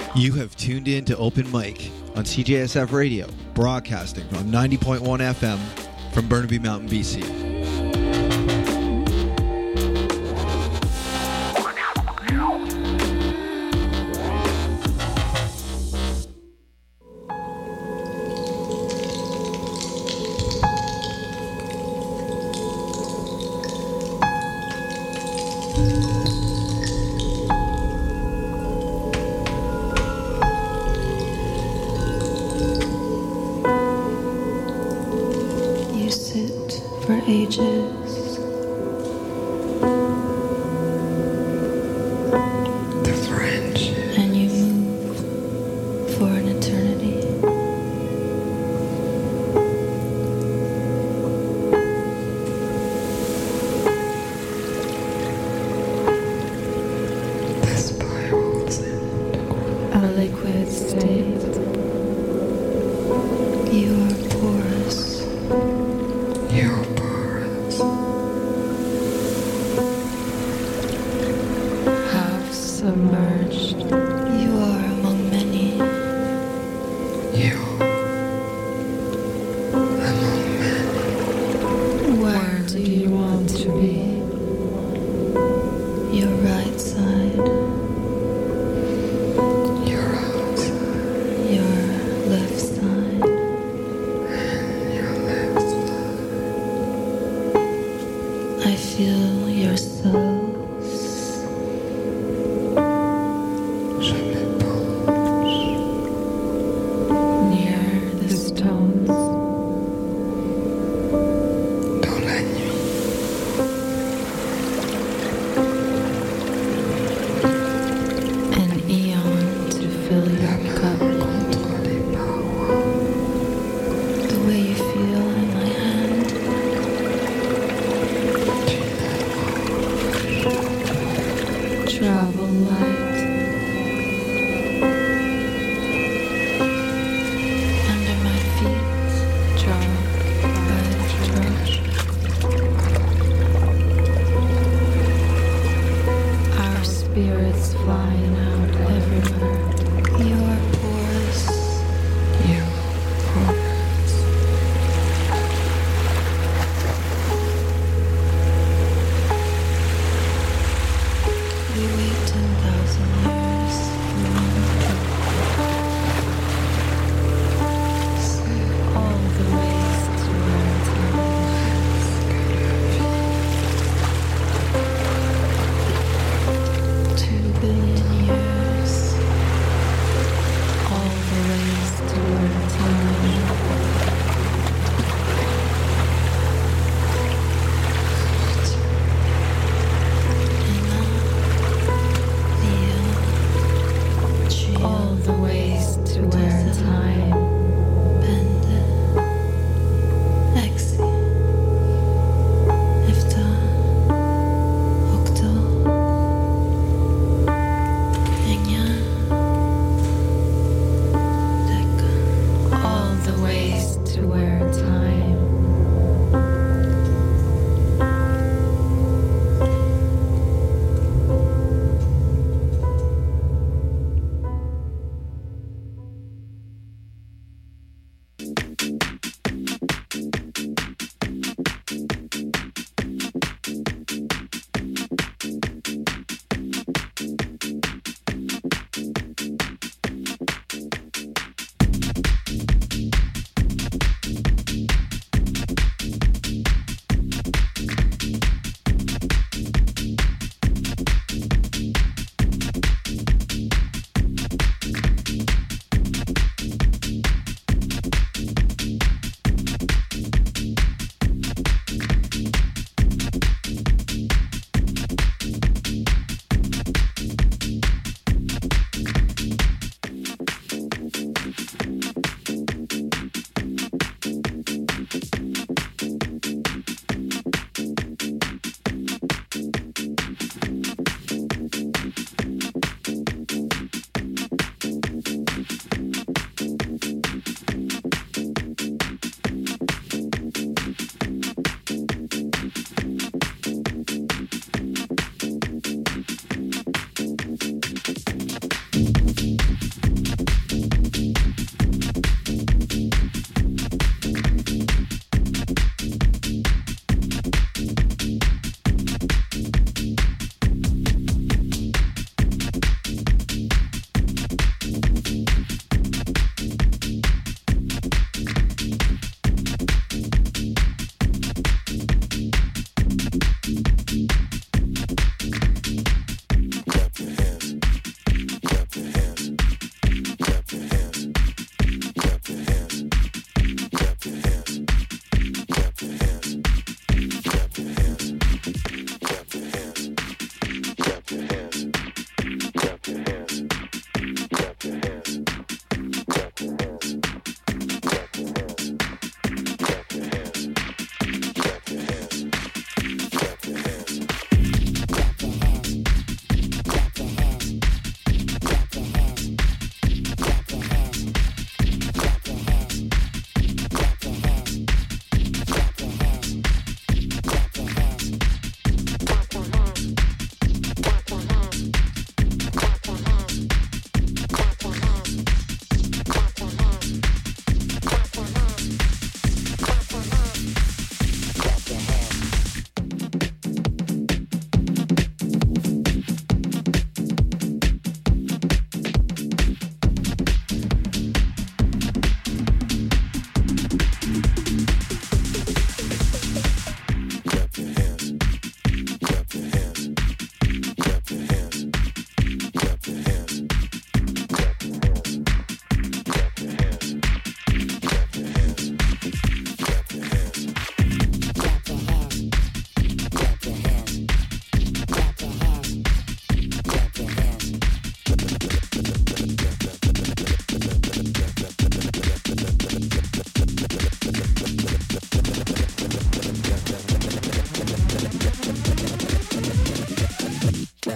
You have tuned in to Open Mic on CJSF Radio, broadcasting on 90.1 FM from Burnaby Mountain, BC.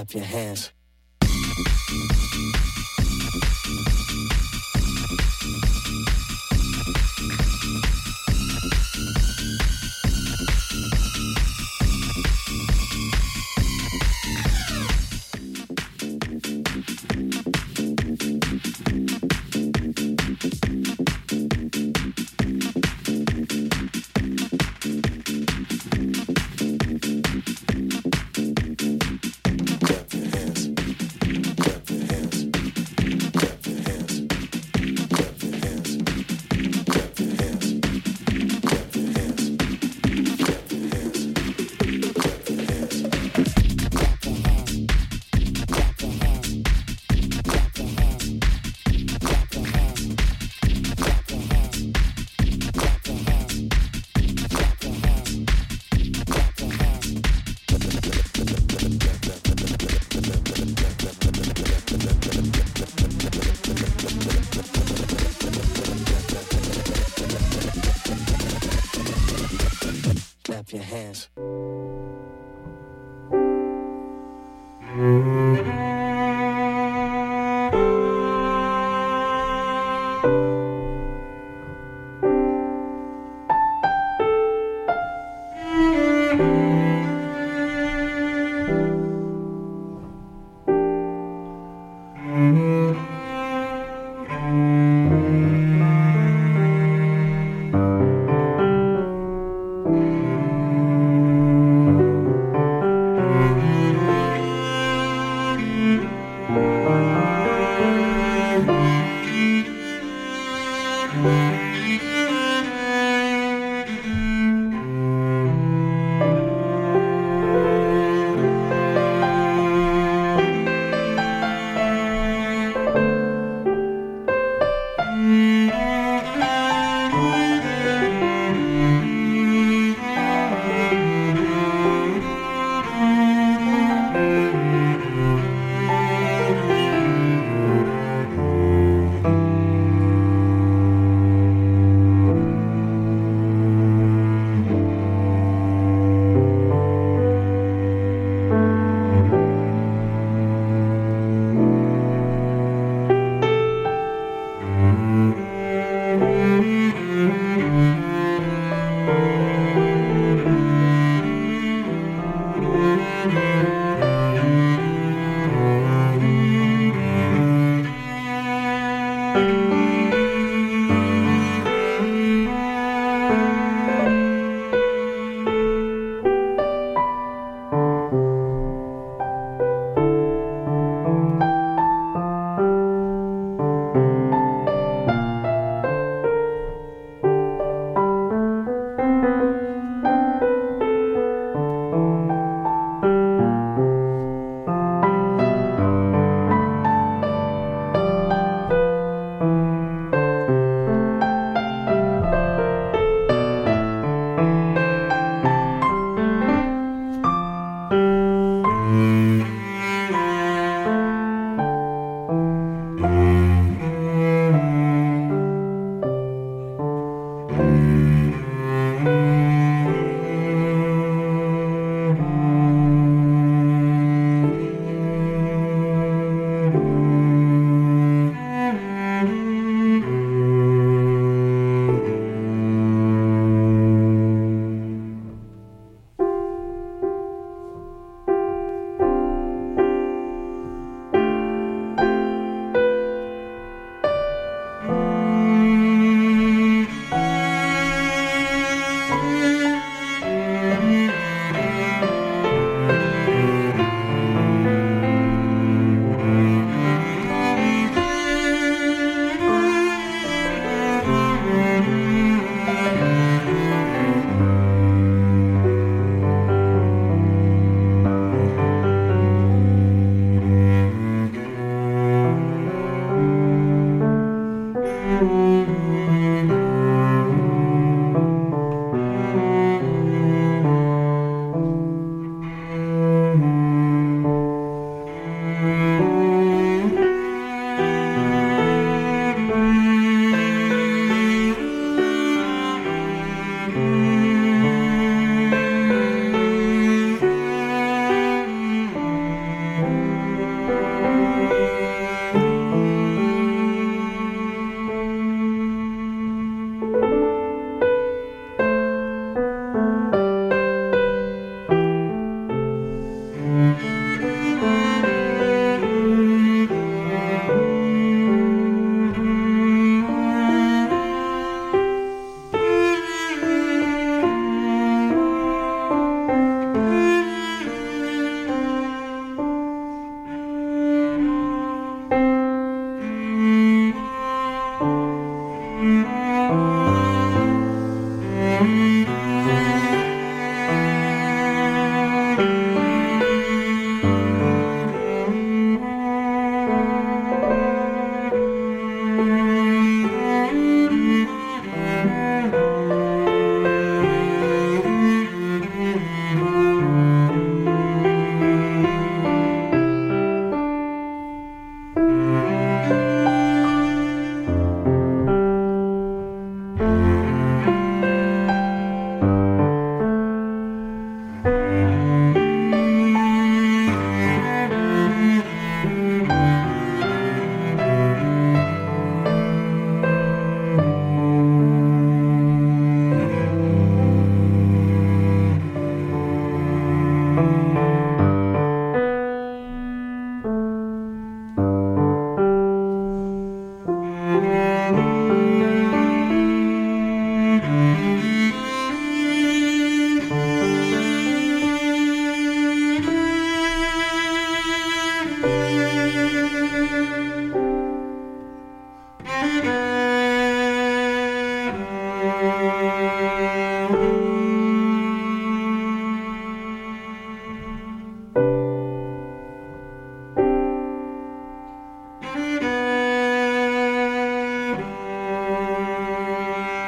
Clap your hands. Clap your hands.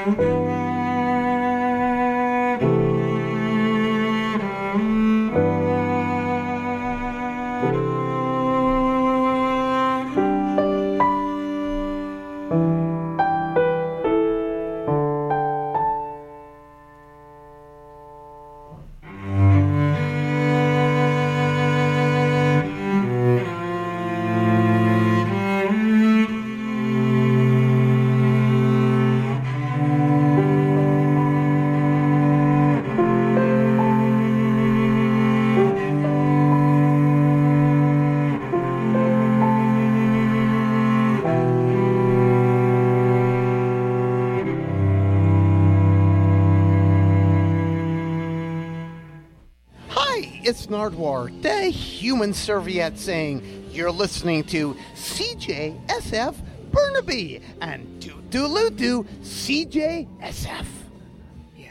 It's Nardwar, the human serviette, saying you're listening to CJSF Burnaby and do CJSF. Yeah.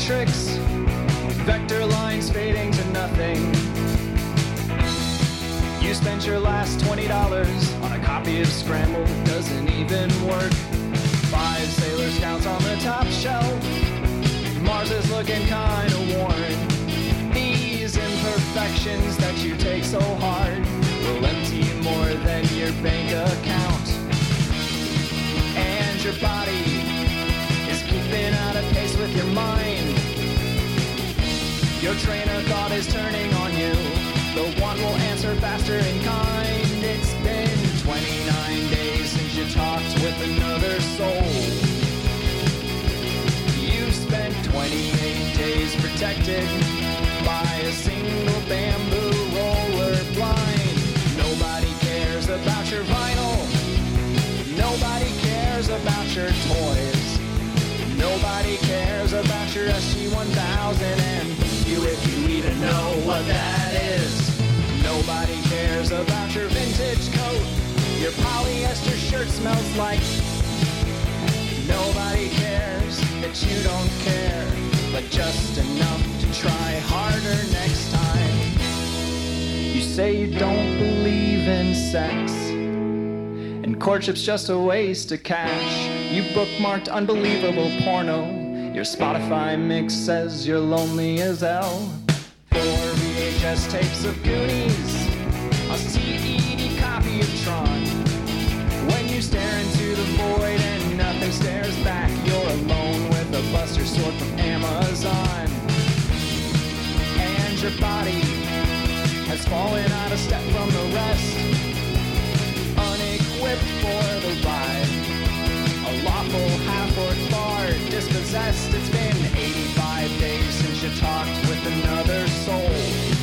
matrix, vector lines fading to nothing. You spent your last $20 on a copy of Scramble, doesn't even work. 5 Sailor Scouts on the top shelf, Mars is looking kinda worn. These imperfections that you take so hard will empty more than your bank account. And your body is keeping out of pace with your mind. Your train of thought is turning on you. The one will answer faster in kind. It's been 29 days since you talked with another soul. You've spent 28 days protected by a single bamboo roller blind. Nobody cares about your vinyl. Nobody cares about your toys. Nobody cares about your SG-1000 and you if you even know what that is. Nobody cares about your vintage coat. Your polyester shirt smells like. Nobody cares that you don't care, but just enough to try harder next time. You say you don't believe in sex, and courtship's just a waste of cash. You bookmarked unbelievable porno. Your Spotify mix says you're lonely as hell. 4 VHS tapes of Goonies, a CED copy of Tron. When you stare into the void and nothing stares back, you're alone with a Buster Sword from Amazon. And your body has fallen out of step from the rest, unequipped for the ride. A lawful half-orc bard dispossessed. It's been 85 days since you talked with another soul.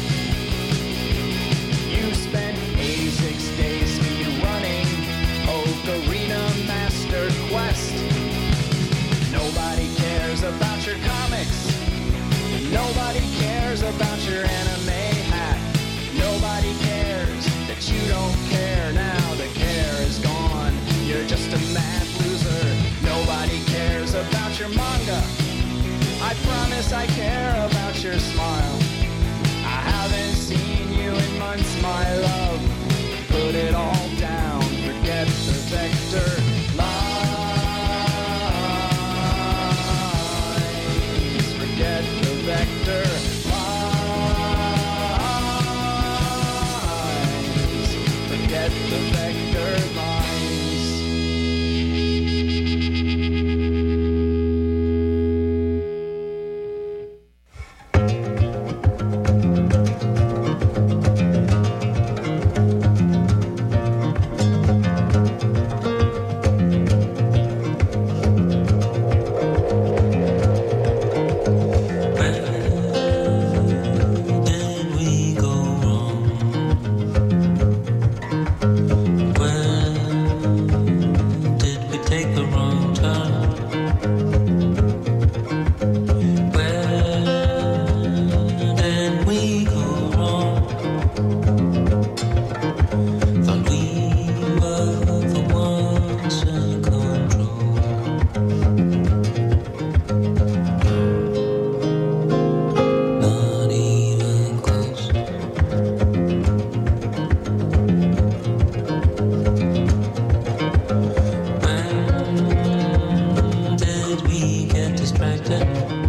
You spent 86 days speed running Ocarina Master Quest. Nobody cares about your comics. Nobody cares about your anime hat. Nobody cares that you don't care now. The care is gone. You're just a mad loser. Nobody cares about your manga. I promise I care about your smile. I haven't seen you in months, my love. Put it all down. Forget the vector lines. Forget the vector lines. Forget the vector lines. Get distracted.